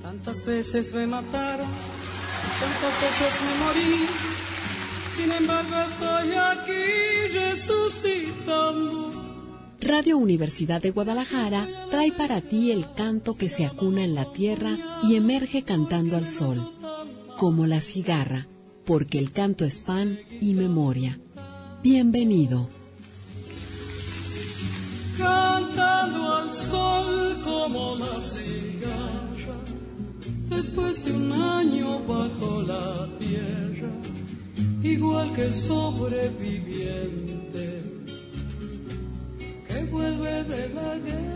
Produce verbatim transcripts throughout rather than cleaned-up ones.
Tantas veces me mataron, tantas veces me morí, sin embargo estoy aquí resucitando. Radio Universidad de Guadalajara trae para ti el canto que se acuna en la tierra y emerge cantando al sol, como la cigarra, porque el canto es pan y memoria. Bienvenido. Cantando al sol como la cigarra, después de un año bajo la tierra, igual que sobreviviente que vuelve de la guerra.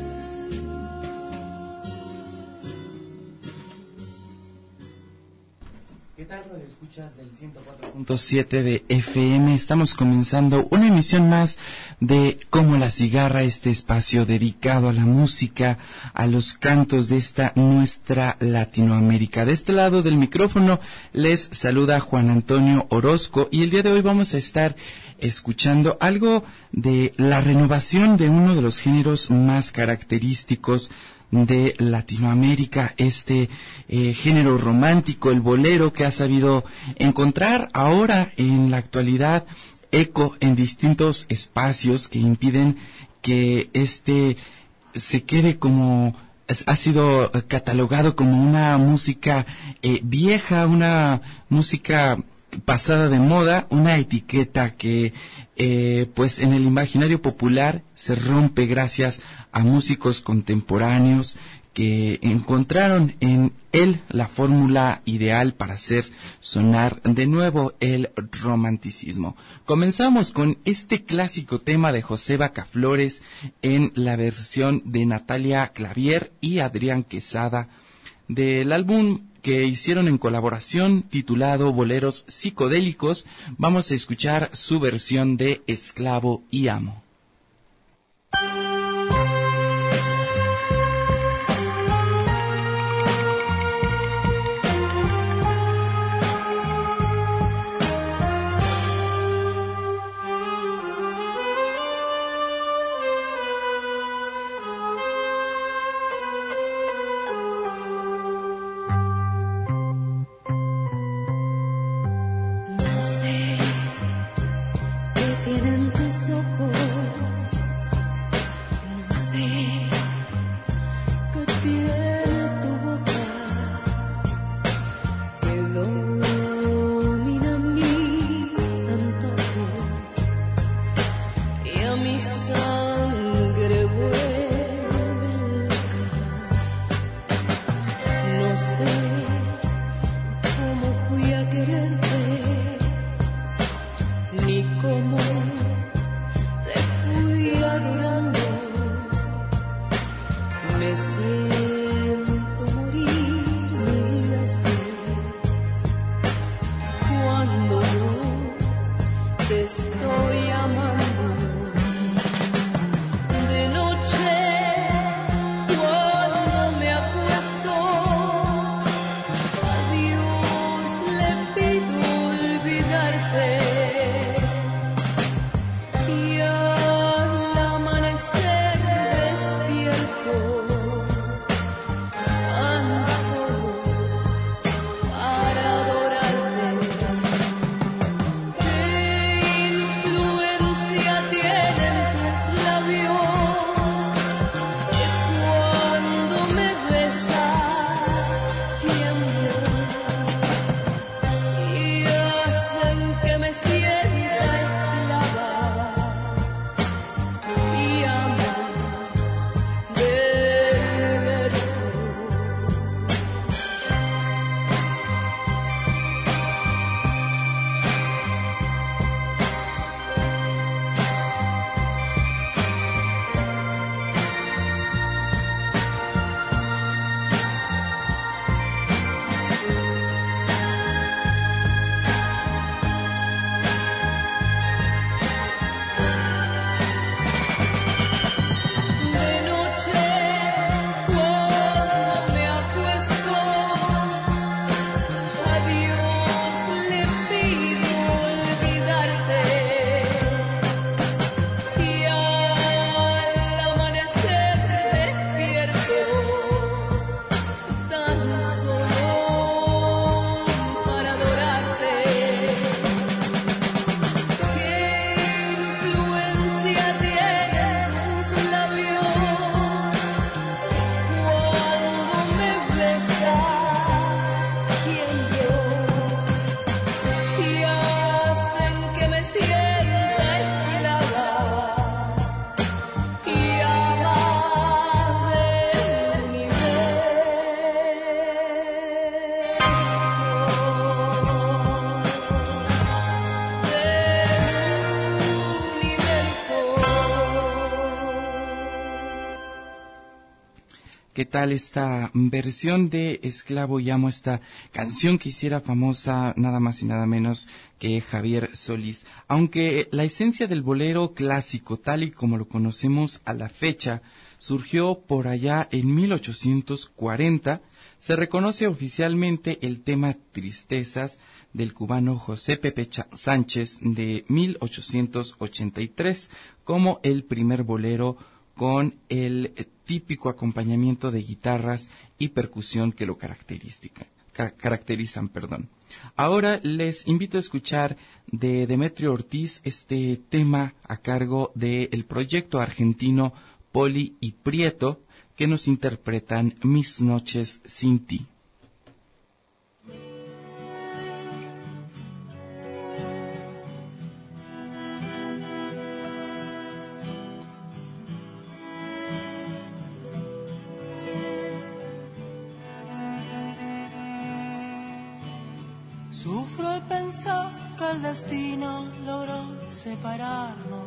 ¿Qué tal, radio escuchas del ciento cuatro punto siete de F M? Estamos comenzando una emisión más de Como la Cigarra, este espacio dedicado a la música, a los cantos de esta nuestra Latinoamérica. De este lado del micrófono les saluda Juan Antonio Orozco y el día de hoy vamos a estar escuchando algo de la renovación de uno de los géneros más característicos de Latinoamérica, este eh, género romántico, el bolero, que ha sabido encontrar ahora en la actualidad eco en distintos espacios que impiden que este se quede como ha sido catalogado como una música eh, vieja, una música pasada de moda, una etiqueta que eh, pues en el imaginario popular se rompe gracias a músicos contemporáneos que encontraron en él la fórmula ideal para hacer sonar de nuevo el romanticismo. Comenzamos con este clásico tema de José Bacaflores en la versión de Natalia Clavier y Adrián Quesada del álbum que hicieron en colaboración titulado Boleros Psicodélicos. Vamos a escuchar su versión de Esclavo y Amo. Ni cómo te fui adorando. ¿Qué tal esta versión de Esclavo y Amo, esta canción que hiciera famosa nada más y nada menos que Javier Solís? Aunque la esencia del bolero clásico, tal y como lo conocemos a la fecha, surgió por allá en mil ochocientos cuarenta, se reconoce oficialmente el tema Tristezas del cubano José Pepe Sánchez de mil ochocientos ochenta y tres como el primer bolero con el típico acompañamiento de guitarras y percusión que lo característica, ca caracterizan. Perdón. Ahora les invito a escuchar de Demetrio Ortiz este tema a cargo del proyecto argentino Poli y Prieto, que nos interpretan Mis noches sin ti. Sufro al pensar que el destino logró separarnos.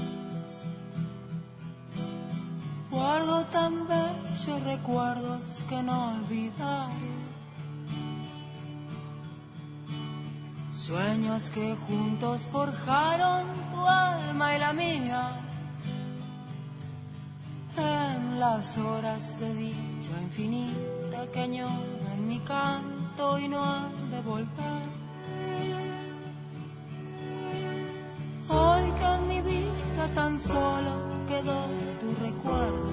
Guardo tan bellos recuerdos que no olvidaré. Sueños que juntos forjaron tu alma y la mía. En las horas de dicha infinita que añoran mi canto y no han de volver. Hoy que en mi vida tan solo quedó tu recuerdo,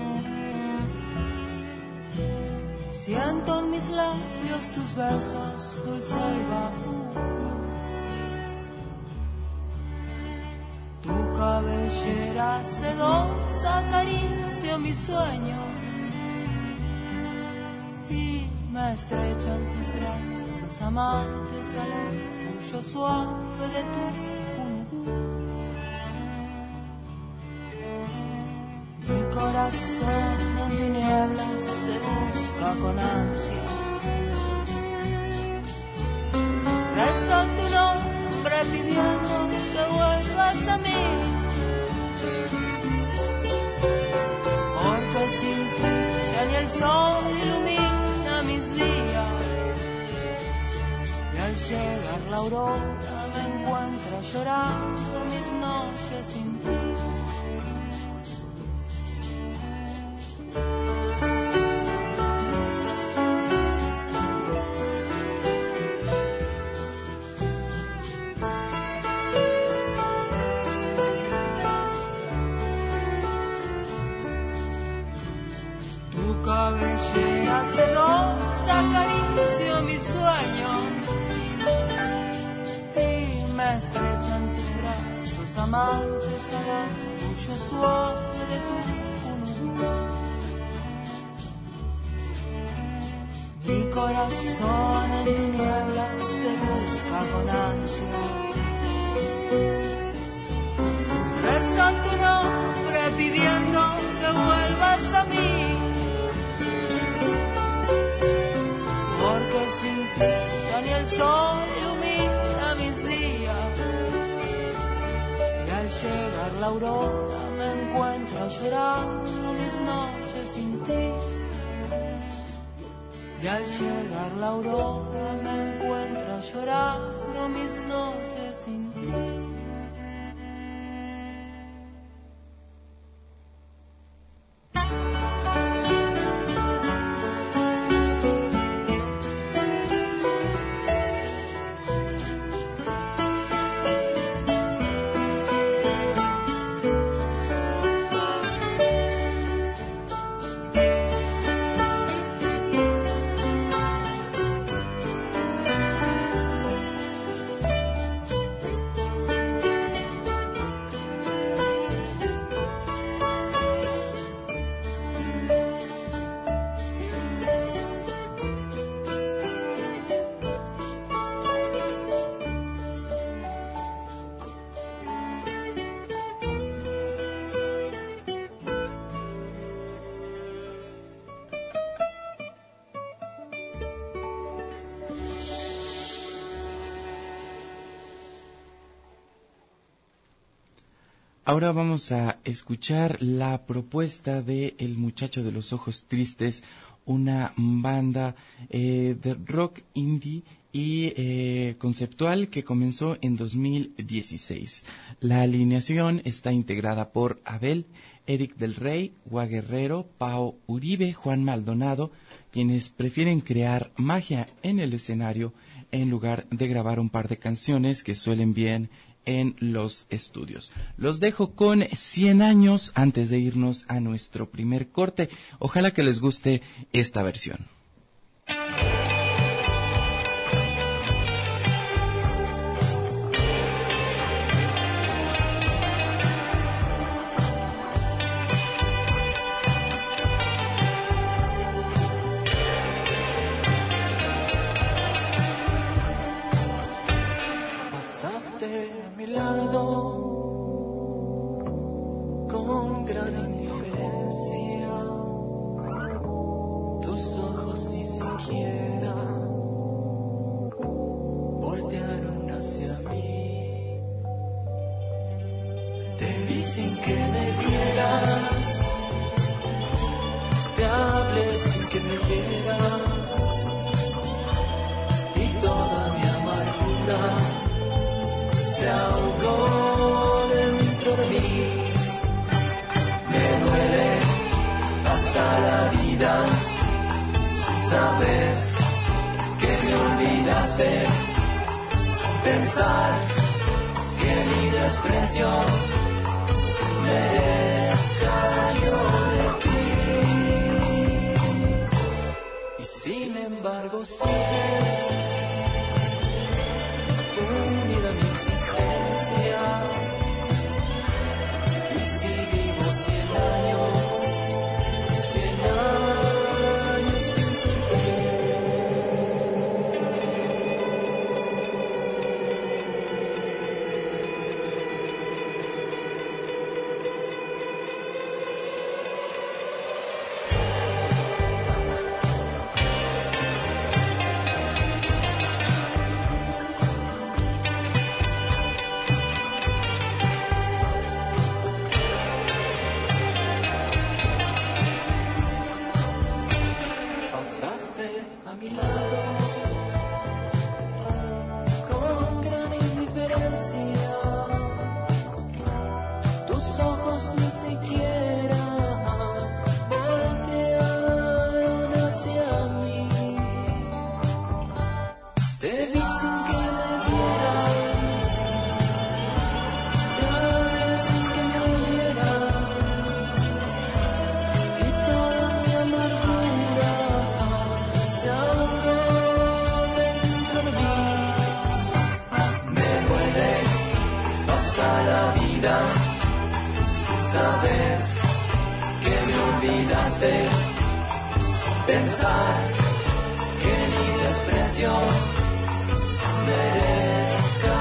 siento en mis labios tus besos, dulce y vapor. Tu cabellera sedosa acaricia mi sueño y me estrecha en tus brazos amantes al orgullo suave de tu. Mi corazón en tinieblas te busca con ansias. Rezo tu nombre pidiendo que vuelvas a mí, porque sin ti ya ni el sol ilumina mis días. Y al llegar la aurora me encuentro llorando mis noches sin ti. Cabellera sedosa acaricio mis sueños y me estrechan tus brazos amantes al orgullo suave de tu unidad. Mi corazón en tinieblas te busca con ansias. Rezo tu nombre pidiendo que vuelvas a mí, porque sin ti ya ni el sol ilumina mis días. Y al llegar la aurora me encuentro llorando mis noches sin ti. Y al llegar la aurora me encuentro llorando mis noches sin ti. Ahora vamos a escuchar la propuesta de El Muchacho de los Ojos Tristes, una banda eh, de rock indie y eh, conceptual que comenzó en dos mil dieciséis. La alineación está integrada por Abel, Eric del Rey, Gua Guerrero, Pao Uribe, Juan Maldonado, quienes prefieren crear magia en el escenario en lugar de grabar un par de canciones que suelen bien en los estudios. Los dejo con cien años antes de irnos a nuestro primer corte. Ojalá que les guste esta versión. Con gran indiferencia, tus ojos ni siquiera voltearon hacia mí. Te vi sin que me vieras, te hablé sin que me vieras, y toda mi amargura se ahogó dentro de mí. Me duele hasta la vida saber que me olvidaste, pensar que mi desprecio merezca yo de ti. Y sin embargo sigues unida a mi existencia. Y si vivo cien años, cien años pienso en ti. Saber que me olvidaste, pensar que mi desprecio merezca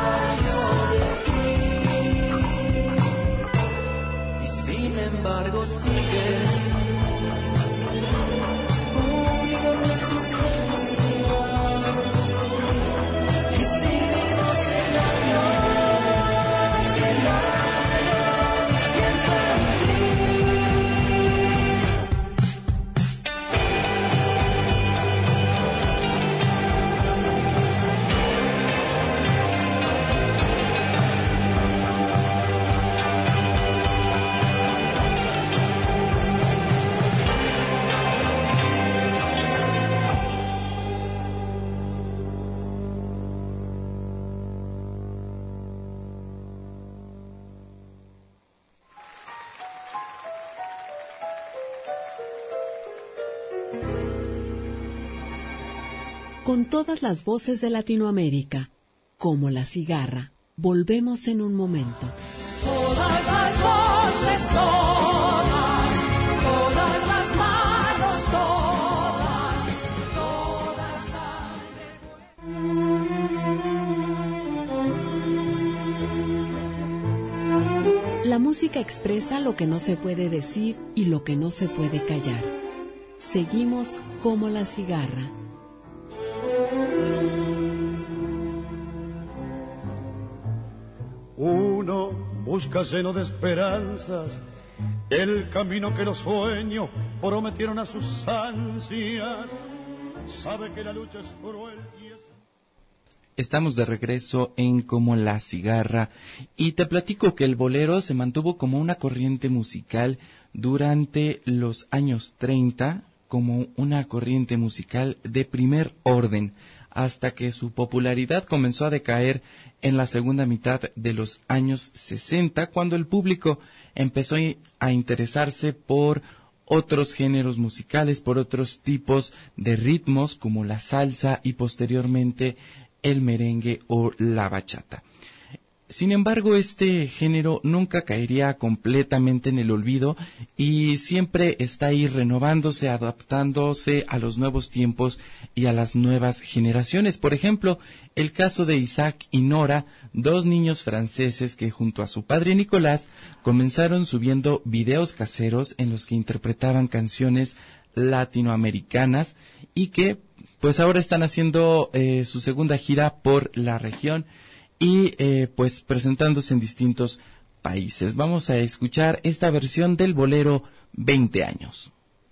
yo de ti. Y sin embargo sigues unido a mi existencia. Y si vivo cien años, cien años pienso en ti. Con todas las voces de Latinoamérica, como la cigarra, volvemos en un momento. Todas las voces, todas, todas las manos, todas, todas. La música expresa lo que no se puede decir y lo que no se puede callar. Seguimos como la cigarra. Uno busca lleno de esperanzas el camino que los sueños prometieron a sus ansias. Sabe que la lucha es cruel y es... Estamos de regreso en Como la Cigarra y te platico que el bolero se mantuvo como una corriente musical durante los años treinta, como una corriente musical de primer orden, hasta que su popularidad comenzó a decaer en la segunda mitad de los años sesenta, cuando el público empezó a interesarse por otros géneros musicales, por otros tipos de ritmos como la salsa y posteriormente el merengue o la bachata. Sin embargo, este género nunca caería completamente en el olvido y siempre está ahí renovándose, adaptándose a los nuevos tiempos y a las nuevas generaciones. Por ejemplo, el caso de Isaac y Nora, dos niños franceses que junto a su padre Nicolás comenzaron subiendo videos caseros en los que interpretaban canciones latinoamericanas y que pues ahora están haciendo eh, su segunda gira por la región y eh, pues presentándose en distintos países. Vamos a escuchar esta versión del bolero veinte años.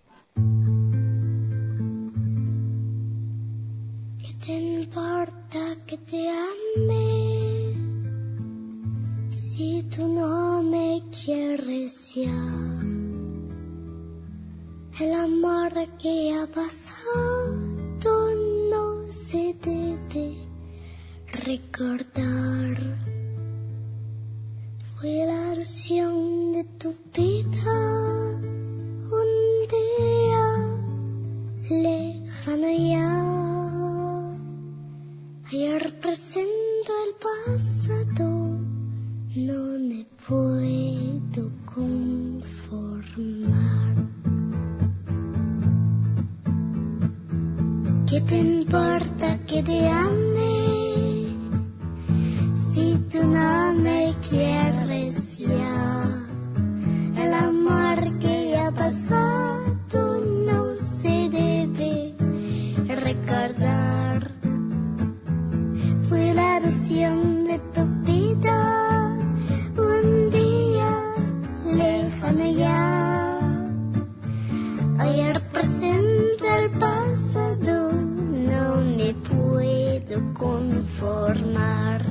¿Qué te importa que te ame si tú no me quieres ya? El amor que ha pasado no se debe recordar. Fue la ilusión de tu vida un día lejano ya. Ayer presento el pasado, no me puedo conformar. ¿Qué te importa que te ame si tú no me quieres ya? El amor que ya pasó no se debe recordar. Fue la ilusión de tu vida un día lejano ya. Ayer presente el pasado, no me puedo conformar.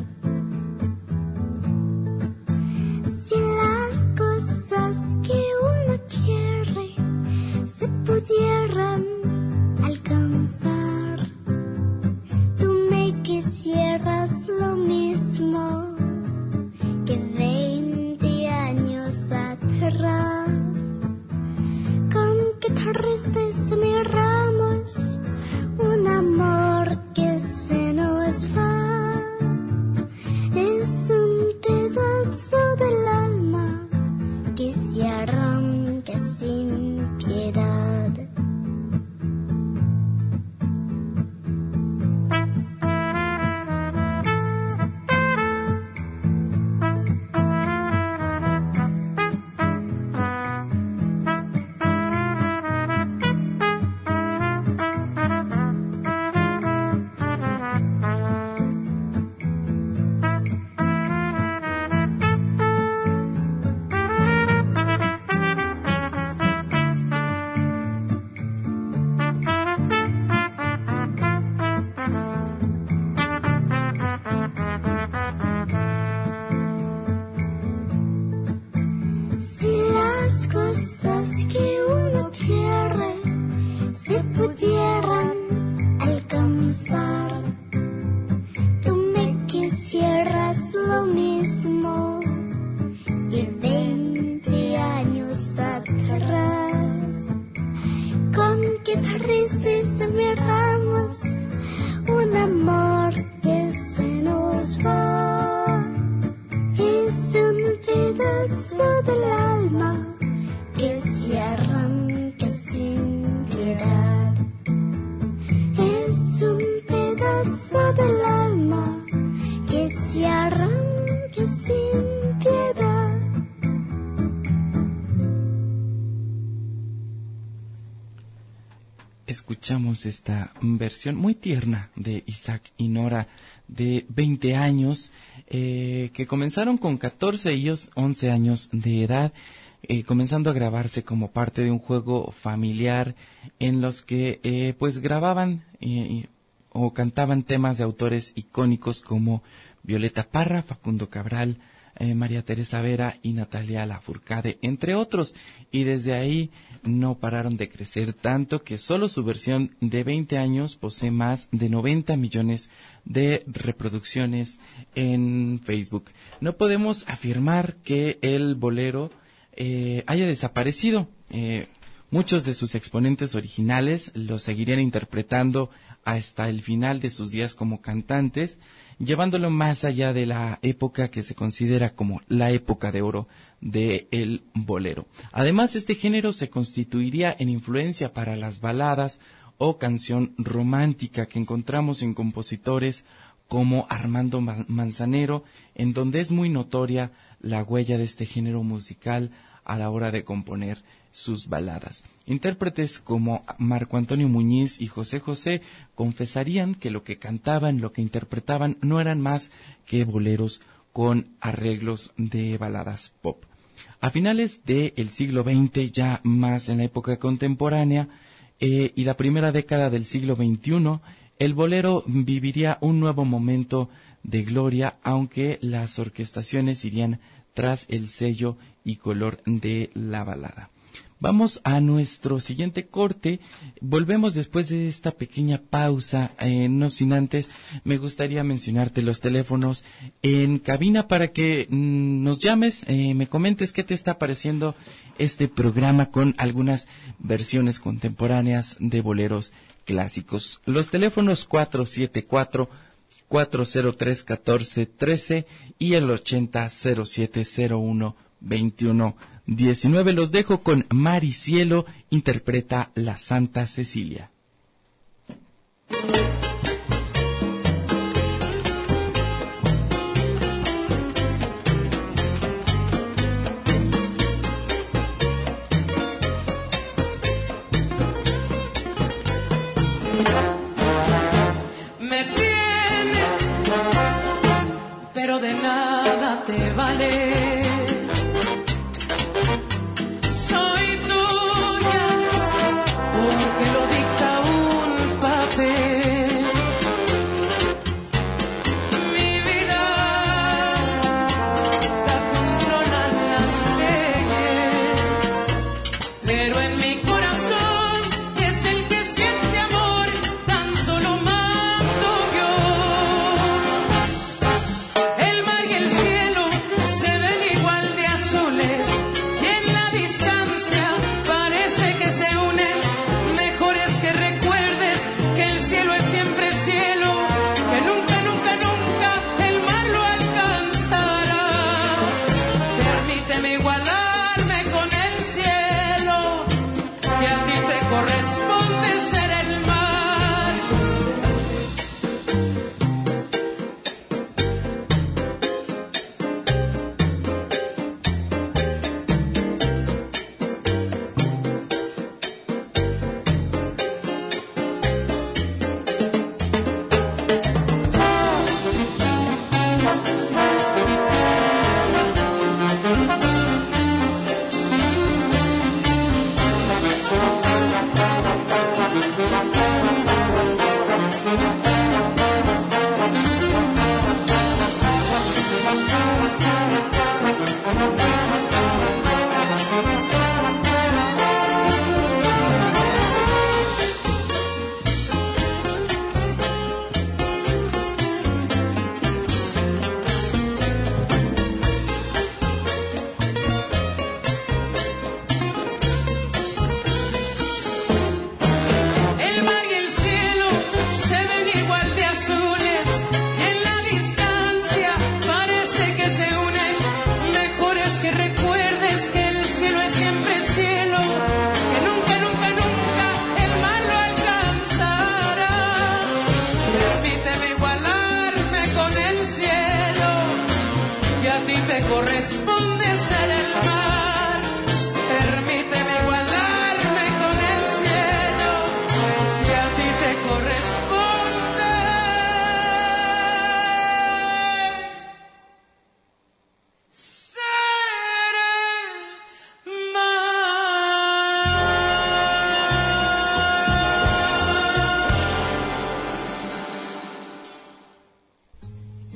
Si las cosas que uno quiere se pudieran alcanzar, tú me quisieras lo mismo que veinte años atrás. Con qué tristeza miramos un amor que se nos va. Es un pedazo del alma que se arranca sin piedad. escuchamos esta versión muy tierna de Isaac y Nora, de veinte años, eh, que comenzaron con catorce y once años de edad, eh, comenzando a grabarse como parte de un juego familiar en los que eh, pues grababan eh, o cantaban temas de autores icónicos como Violeta Parra, Facundo Cabral, eh, María Teresa Vera y Natalia Lafourcade, entre otros, y desde ahí no pararon de crecer tanto que solo su versión de veinte años posee más de noventa millones de reproducciones en Facebook. No podemos afirmar que el bolero eh, haya desaparecido. Eh, muchos de sus exponentes originales lo seguirían interpretando hasta el final de sus días como cantantes, llevándolo más allá de la época que se considera como la época de oro del bolero. Además, este género se constituiría en influencia para las baladas o canción romántica que encontramos en compositores como Armando Manzanero, en donde es muy notoria la huella de este género musical a la hora de componer sus baladas. Intérpretes como Marco Antonio Muñiz y José José confesarían que lo que cantaban, lo que interpretaban, no eran más que boleros con arreglos de baladas pop. A finales del siglo veinte, ya más en la época contemporánea, eh, y la primera década del siglo veintiuno, el bolero viviría un nuevo momento de gloria, aunque las orquestaciones irían tras el sello y color de la balada. Vamos a nuestro siguiente corte. Volvemos después de esta pequeña pausa. Eh, no sin antes, me gustaría mencionarte los teléfonos en cabina para que mm, nos llames, eh, me comentes qué te está pareciendo este programa con algunas versiones contemporáneas de boleros clásicos. Los teléfonos cuatro siete cuatro, cuatro cero tres, uno cuatro uno tres y el ochenta cero siete cero uno veintiuno diecinueve. Los dejo con Mari Cielo, interpreta La Santa Cecilia. Me tienes, pero de nada te vale.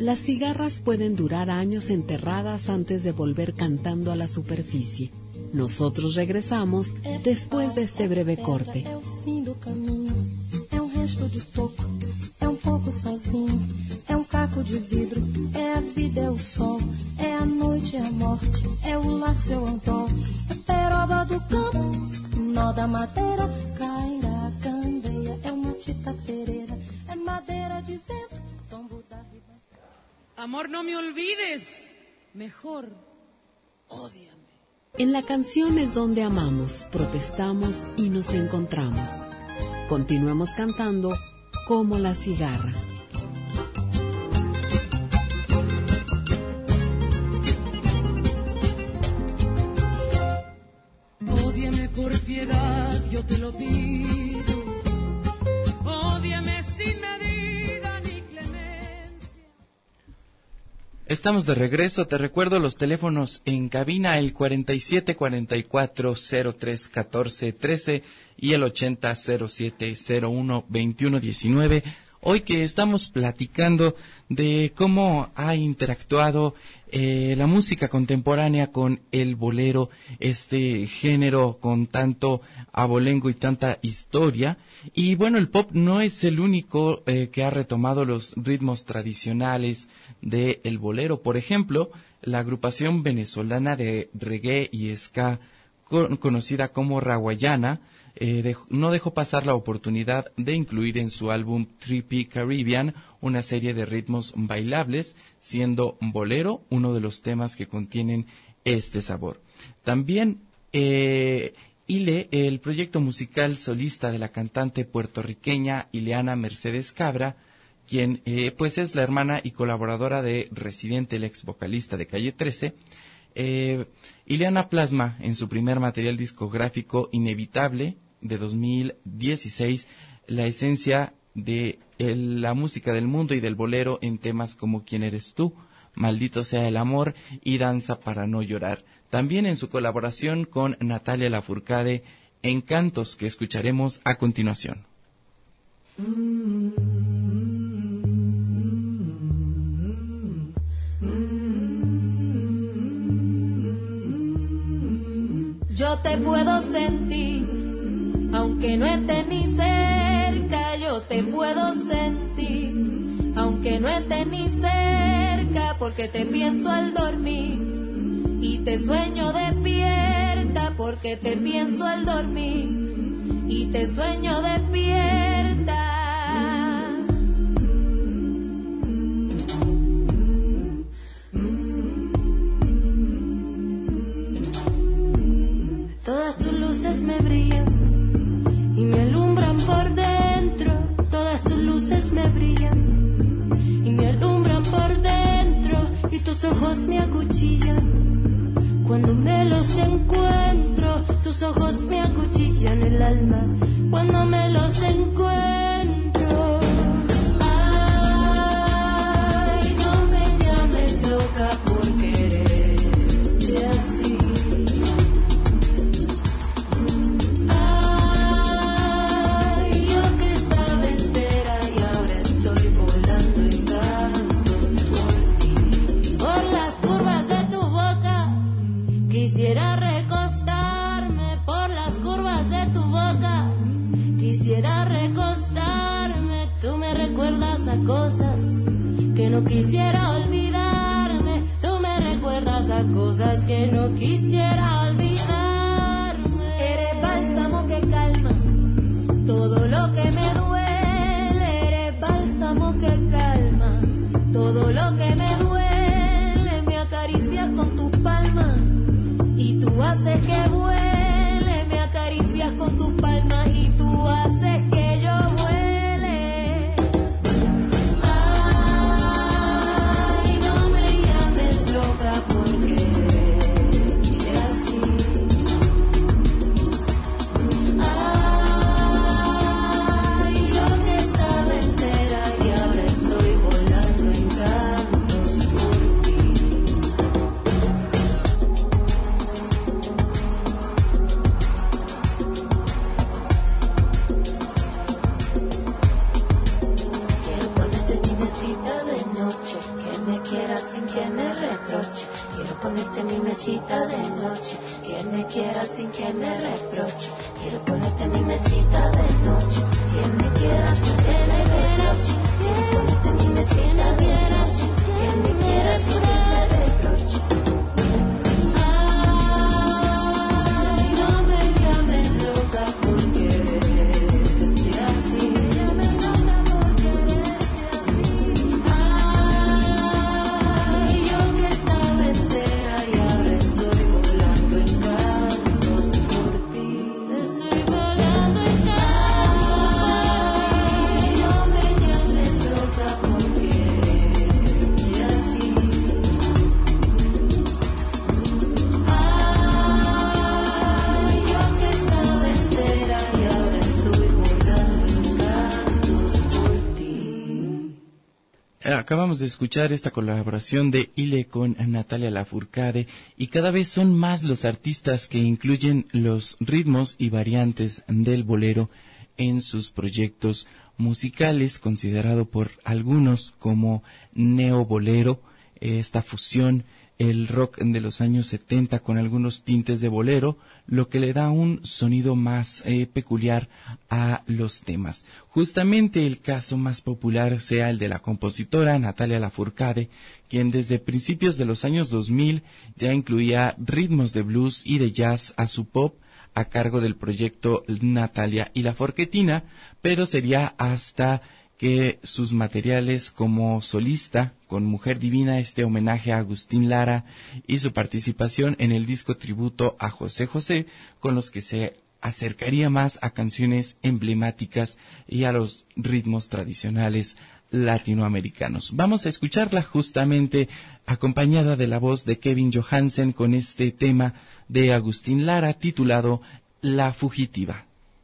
Las cigarras pueden durar años enterradas antes de volver cantando a la superficie. Nosotros regresamos después de este breve corte. É o fim do caminho, é um resto de toco, é um pouco sozinho, é um caco de vidro, é a vida, é o sol, é a noite, é a morte, é o laço, é o anzol, é peroba do campo, nó da madeira, cairá a candeia, é uma tita pereira, é madeira de vento, tombo da riba. Amor, no me olvides, mejor, ódiame. En la canción es donde amamos, protestamos y nos encontramos. Continuemos cantando como la cigarra. Ódiame por piedad, yo te lo pido. Ódiame sin medida ni clemencia. Estamos de regreso, te recuerdo los teléfonos en cabina, el cuarenta y siete cuarenta y cuatro cero tres catorce trece y el ochenta cero siete cero uno veintiuno diecinueve. Hoy que estamos platicando de cómo ha interactuado eh, la música contemporánea con el bolero, este género con tanto abolengo y tanta historia. Y bueno, el pop no es el único eh, que ha retomado los ritmos tradicionales de el bolero. Por ejemplo, la agrupación venezolana de reggae y ska con, conocida como Rawayana eh, dej, no dejó pasar la oportunidad de incluir en su álbum Trippy Caribbean una serie de ritmos bailables, siendo bolero uno de los temas que contienen este sabor. También eh, Ile, el proyecto musical solista de la cantante puertorriqueña Ileana Mercedes Cabra, quien eh, pues es la hermana y colaboradora de Residente, el ex vocalista de Calle trece. Eh, Ileana plasma en su primer material discográfico Inevitable de dos mil dieciséis la esencia de el, la música del mundo y del bolero en temas como ¿Quién eres tú?, Maldito sea el amor y Danza para no llorar. También en su colaboración con Natalia Lafourcade, Encantos, que escucharemos a continuación. Yo te puedo sentir, aunque no estés ni cerca. Yo te puedo sentir, aunque no estés ni cerca, porque te pienso al dormir y te sueño despierta, porque te pienso al dormir y te sueño despierta. Todas tus luces me brillan y me alumbran por dentro. Todas tus luces me brillan y me alumbran por dentro. Y tus ojos me acuchillan cuando me los encuentro. Tus ojos me acuchillan el alma cuando me los encuentro. Ay, no me llames loca por quererte así. Quisiera recostarme por las curvas de tu boca. Quisiera recostarme. Tú me recuerdas a cosas que no quisiera olvidarme. Tú me recuerdas a cosas que no quisiera olvidarme. Eres bálsamo que calma todo lo que me duele. Eres bálsamo que calma todo lo que me duele. Me acaricias con tus palmas y tú haces que vuele, me acaricias con tus palmas y tú haces que yo vuele. Ay, no me llames loca porque así. mi mesita de noche. Quien me quiera sin que me reproche. Quiero ponerte en mi mesita de noche. Quien me quiera sin que me reproche. Quiero ponerte en mi mesita de noche. Quien me quiera sin que me reproche. Ay, no me llames loca porque te así. Ya me manda por quererte así. Ay, yo que estaba entera y ahora estoy volando en cantos por ti. Estoy volando en cantos. Ay, no me llames loca porque te así. Ay, yo que estaba entera y ahora estoy volando en cantos por ti. Acabamos de escuchar esta colaboración de Ile con Natalia Lafourcade y cada vez son más los artistas que incluyen los ritmos y variantes del bolero en sus proyectos musicales, considerado por algunos como neobolero, esta fusión, el rock de los años setenta con algunos tintes de bolero, lo que le da un sonido más eh, peculiar a los temas. Justamente el caso más popular sea el de la compositora Natalia Lafourcade, quien desde principios de los años dos mil ya incluía ritmos de blues y de jazz a su pop a cargo del proyecto Natalia y la Forquetina, pero sería hasta que sus materiales como solista con Mujer Divina, este homenaje a Agustín Lara y su participación en el disco tributo a José José, con los que se acercaría más a canciones emblemáticas y a los ritmos tradicionales latinoamericanos. Vamos a escucharla justamente acompañada de la voz de Kevin Johansen con este tema de Agustín Lara titulado La Fugitiva.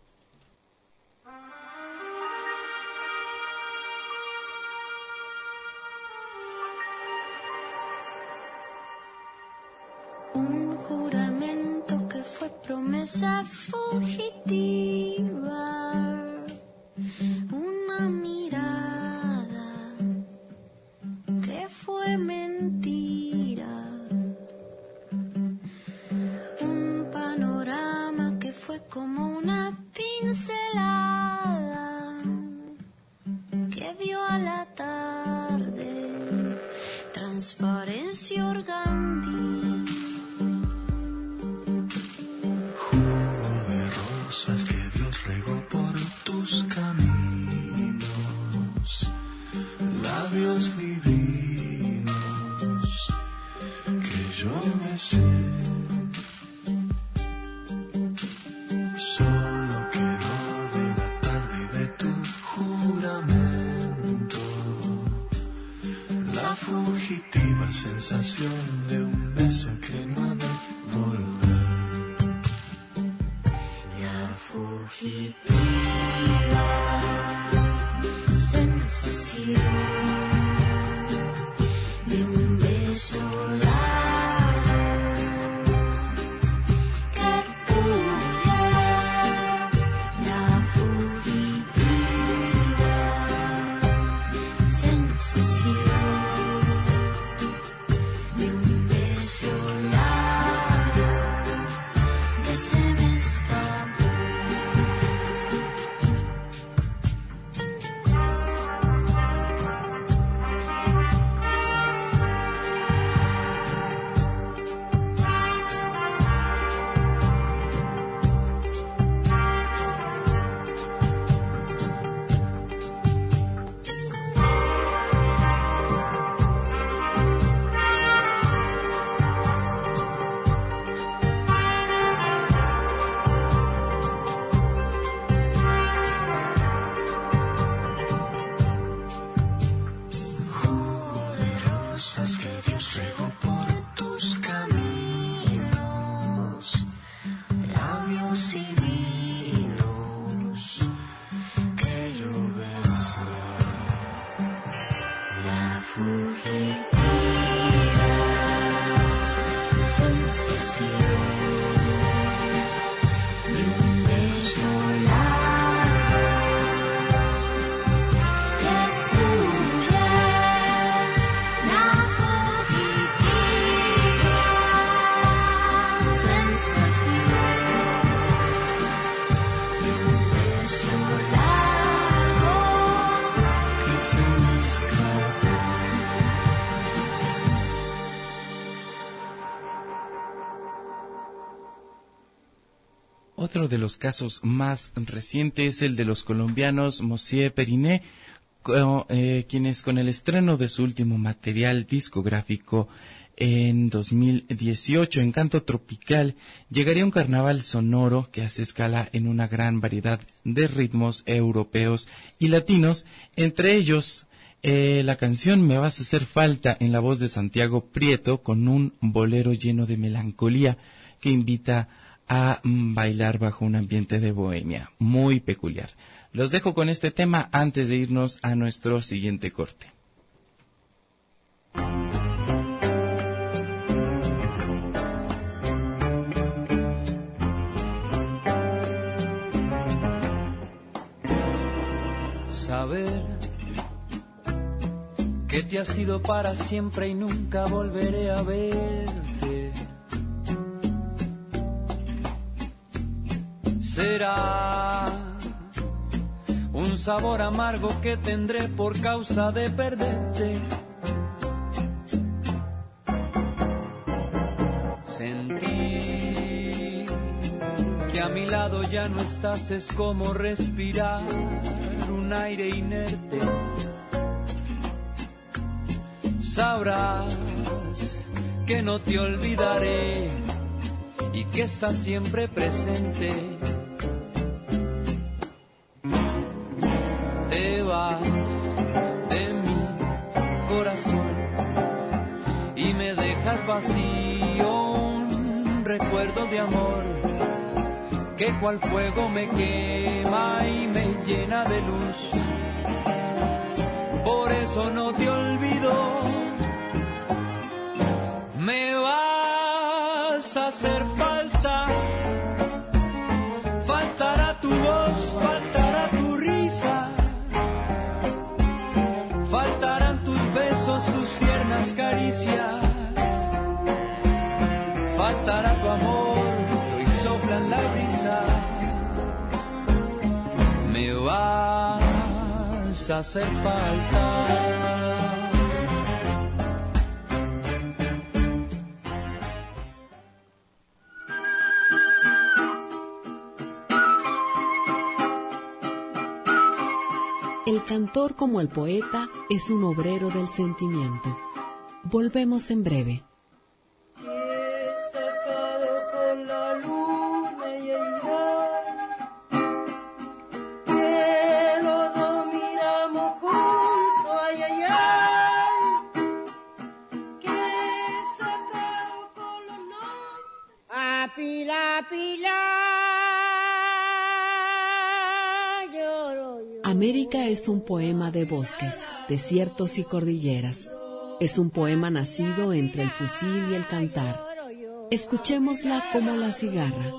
Un juramento que fue promesa fugitiva, una mirada que fue mentira, un panorama que fue como una pincelada que dio a la tarde transparencia orgánica. Que Dios regó por tus caminos, labios divinos que yo besé. Solo quedó de la tarde y de tu juramento la fugitiva sensación de un beso que no ha de volver. Fugitiva sensación de un beso largo que tuya, la fugitiva sensación de un beso largo que se me escapó. otro de los casos más recientes es el de los colombianos Monsieur Periné, eh, quienes con el estreno de su último material discográfico en dos mil dieciocho, Encanto Tropical, llegaría un carnaval sonoro que hace escala en una gran variedad de ritmos europeos y latinos, entre ellos eh, la canción Me vas a hacer falta en la voz de Santiago Prieto, con un bolero lleno de melancolía que invita a mm, bailar bajo un ambiente de bohemia muy peculiar. Los dejo con este tema antes de irnos a nuestro siguiente corte. Saber que te has ido para siempre y nunca volveré a verte. Será un sabor amargo que tendré por causa de perderte. Sentir que a mi lado ya no estás es como respirar un aire inerte. Sabrás que no te olvidaré y que estás siempre presente. Te vas de mi corazón y me dejas vacío un recuerdo de amor que cual fuego me quema y me llena de luz. Por eso no te olvido, me vas a hacer falta, faltará tu voz, faltará tu risa, faltarán tus besos, tus tiernas caricias, faltará tu amor que hoy sopla en la brisa. Me vas a hacer falta. El cantor, como el poeta, es un obrero del sentimiento. Volvemos en breve. América es un poema de bosques, desiertos y cordilleras. Es un poema nacido entre el fusil y el cantar. Escuchémosla como la cigarra.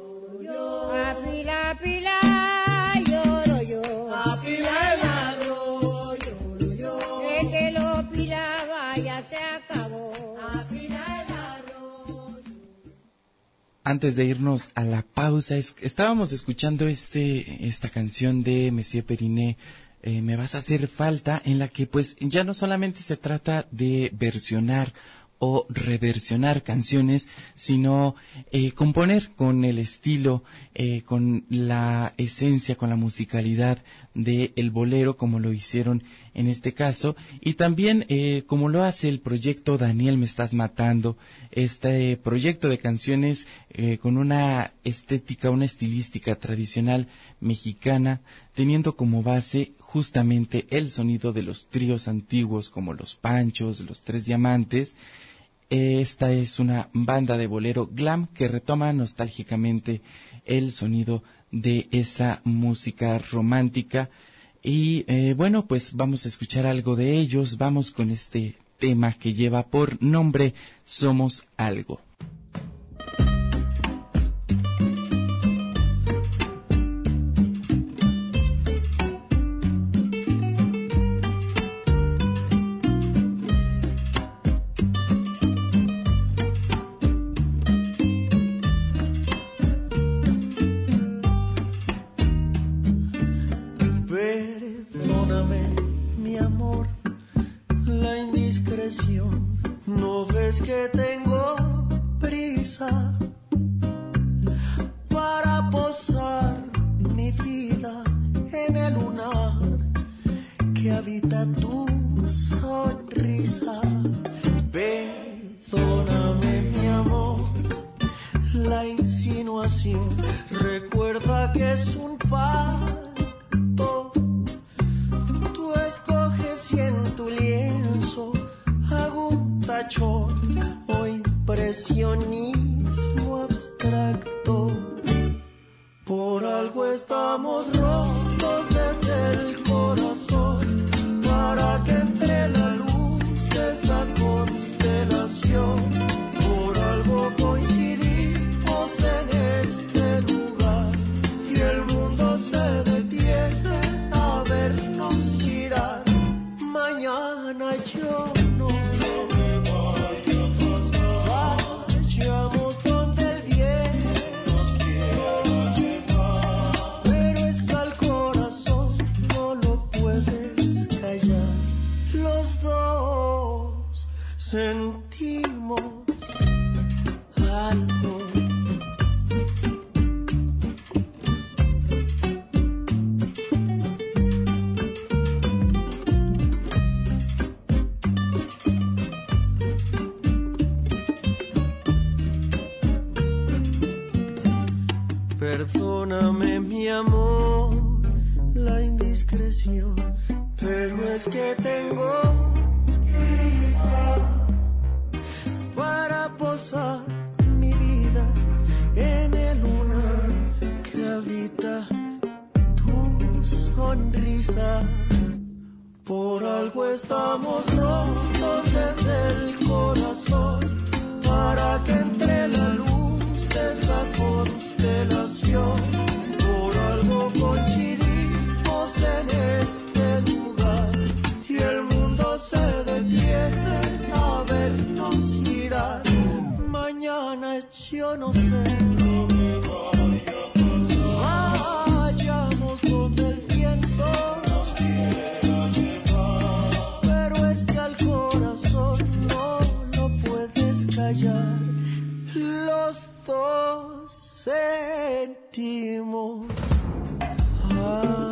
Antes de irnos a la pausa, es, estábamos escuchando este esta canción de Monsieur Periné, eh, Me vas a hacer falta, en la que pues ya no solamente se trata de versionar o reversionar canciones, sino eh, componer con el estilo, eh, con la esencia, con la musicalidad de el bolero, como lo hicieron en este caso, y también eh, como lo hace el proyecto Daniel Me Estás Matando, este proyecto de canciones eh, con una estética, una estilística tradicional mexicana, teniendo como base justamente el sonido de los tríos antiguos como Los Panchos, Los Tres Diamantes. Esta es una banda de bolero glam que retoma nostálgicamente el sonido de esa música romántica. Y eh, bueno, pues vamos a escuchar algo de ellos. Vamos con este tema que lleva por nombre Somos Algo. ¿No ves que tengo habita tu sonrisa. Perdóname, mi amor, la insinuación. Recuerda que es un pacto. Tú escoges y en tu lienzo hago un tachón o impresionismo abstracto. Por algo estamos rotos desde el corazón, para que entre la luz de esta constelación. Por algo coincidimos en este lugar y el mundo se detiene a vernos girar. Mañana yo no sé, vayamos donde el viento nos quiera llevar, pero es que al corazón no lo puedes callar. Los dos sentimos algo. Perdóname, mi amor, la indiscreción, pero es que tengo para posar mi vida en el lunar que habita tu sonrisa. Por algo estamos rotos desde el corazón, para que entre la luz de esa constelación. Por algo coincidimos en este lugar y el mundo se detiene a vernos girar. Mañana yo no sé, vayamos donde el viento nos quiera llevar, pero es que al corazón no lo puedes callar. Los dos sentimos algo.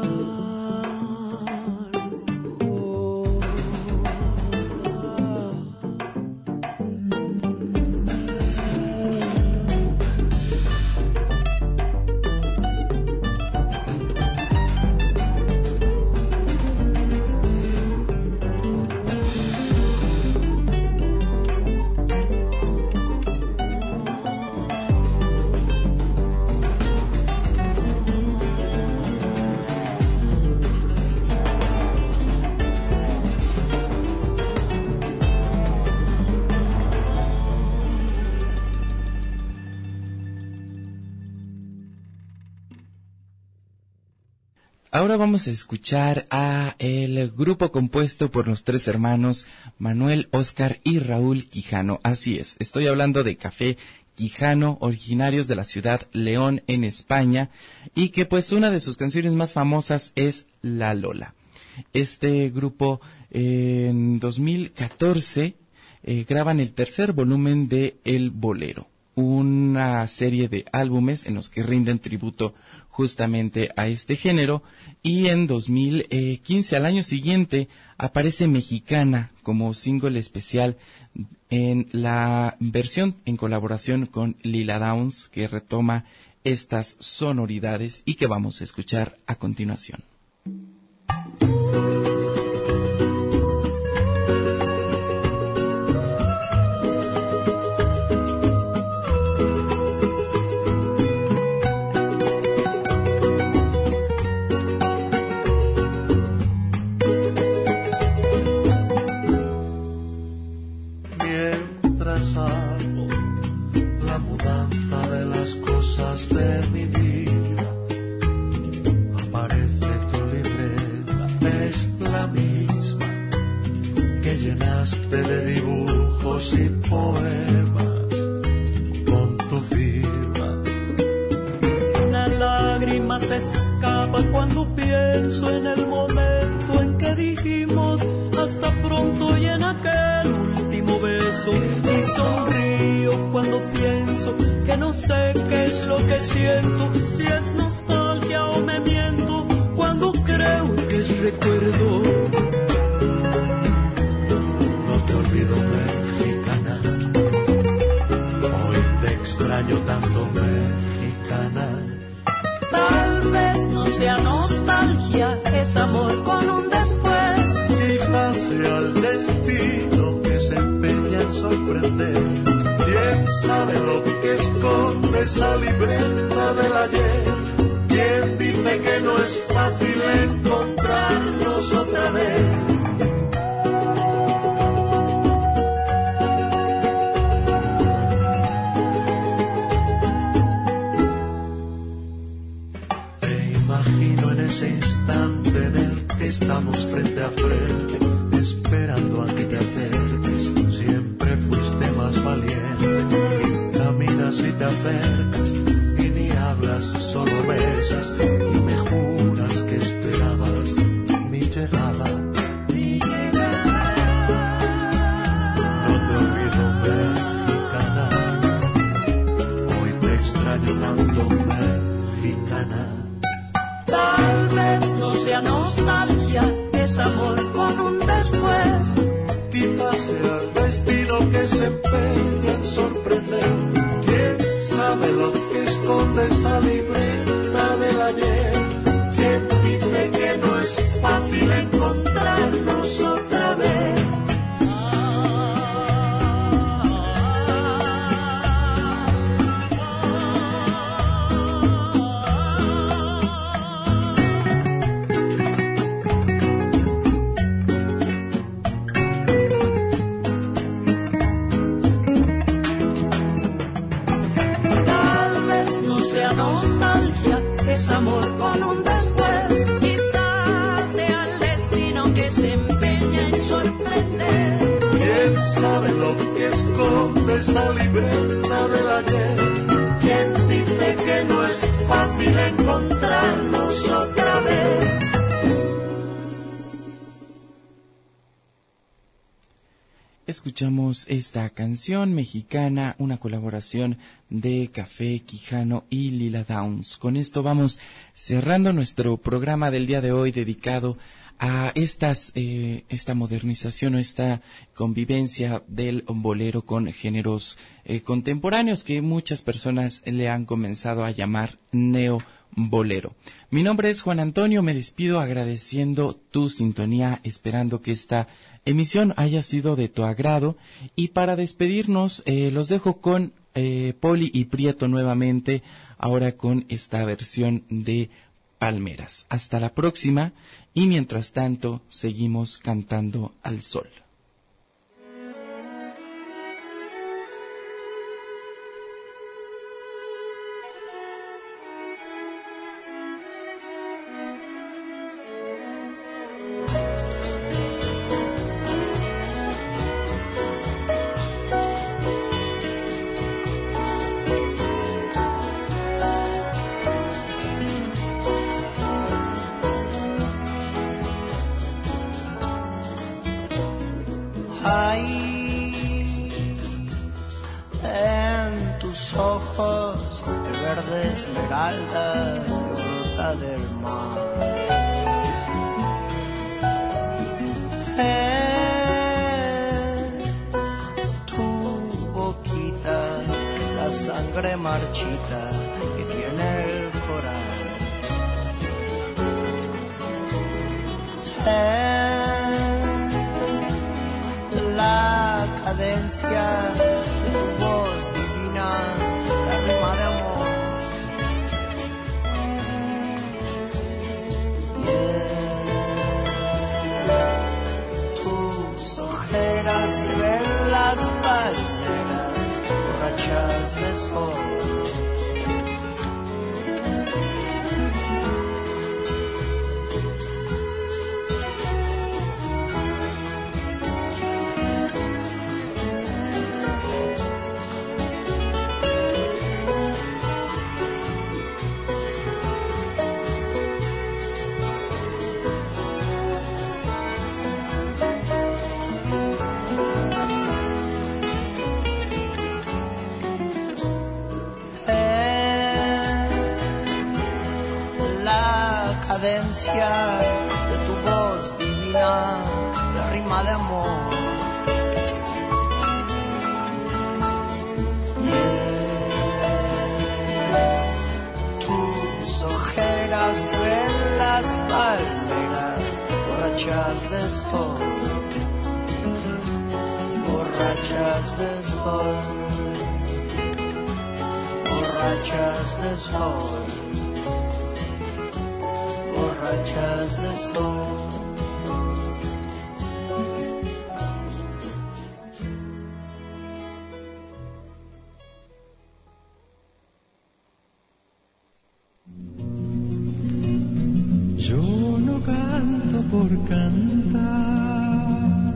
Ahora vamos a escuchar a el grupo compuesto por los tres hermanos Manuel, Óscar y Raúl Quijano. Así es, estoy hablando de Café Quijano, originarios de la ciudad León en España, y que pues una de sus canciones más famosas es La Lola. Este grupo eh, en dos mil catorce eh, graban el tercer volumen de El Bolero, una serie de álbumes en los que rinden tributo justamente a este género, y en dos mil quince, al año siguiente, aparece Mexicana como single especial en la versión en colaboración con Lila Downs, que retoma estas sonoridades y que vamos a escuchar a continuación. De mi vida aparece tu libreta, es la misma que llenaste de dibujos y poemas con tu firma. Una lágrima se escapa cuando pienso en el momento en que dijimos hasta pronto y en aquel último beso, y sonrío cuando pienso que no sé qué es lo que siento, si es nostalgia o me miento, cuando creo que es recuerdo. sea nostalgia, es amor con un después. Quizás sea el destino que se empeña en sorprender. ¿Quién sabe lo que esconde esa libreta del ayer? ¿Quién dice que no es fácil encontrarnos otra vez? Ese instante en el que estamos frente a frente, esperando a que te acerques. Siempre fuiste más valiente. Caminas y te acercas y ni hablas, solo besas y me juras que esperabas mi llegada. Mi llegada. No te olvido, mexicana. Hoy te extraño tanto, mexicana. Tal vez no sea nostalgia, es amor con un después. Quizás sea el destino que se empeña en sorprender. ¿Quién sabe lo que esconde esa libreta del ayer? ¿Quién dice que no es fácil encontrarnos otra vez? Es amor con un después. Quizás sea el destino que se empeña en sorprender. ¿Quién sabe lo que esconde esa libreta del ayer? ¿Quién dice que no es fácil encontrarnos otra vez? Escuchamos esta canción mexicana, una colaboración de Café Quijano y Lila Downs. Con esto vamos cerrando nuestro programa del día de hoy dedicado a estas eh, esta modernización o esta convivencia del bolero con géneros eh, contemporáneos que muchas personas le han comenzado a llamar neo bolero. Mi nombre es Juan Antonio, me despido agradeciendo tu sintonía, esperando que esta emisión haya sido de tu agrado, y para despedirnos eh, los dejo con eh, Poli y Prieto nuevamente, ahora con esta versión de Palmeras. Hasta la próxima, y mientras tanto seguimos cantando al sol. De tu voz divina, la rima de amor. Yeah. Tus ojeras ven las palmeras borrachas de sol, borrachas de sol, borrachas de sol, borrachas de sol. Yo no canto por cantar,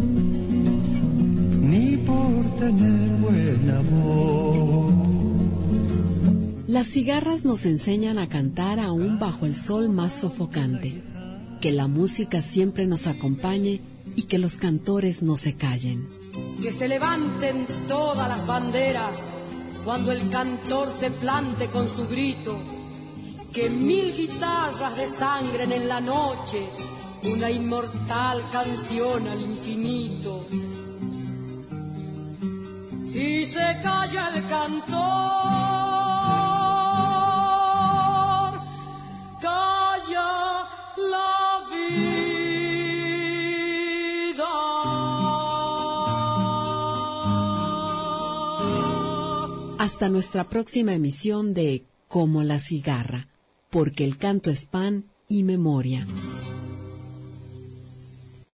ni por tener buena voz. Las cigarras nos enseñan a cantar aún bajo el sol más sofocante, que la música siempre nos acompañe y que los cantores no se callen. Que se levanten todas las banderas cuando el cantor se plante con su grito. Que mil guitarras desangren en la noche una inmortal canción al infinito. Si se calla el cantor, calla la vida. Hasta nuestra próxima emisión de Como la cigarra, porque el canto es pan y memoria.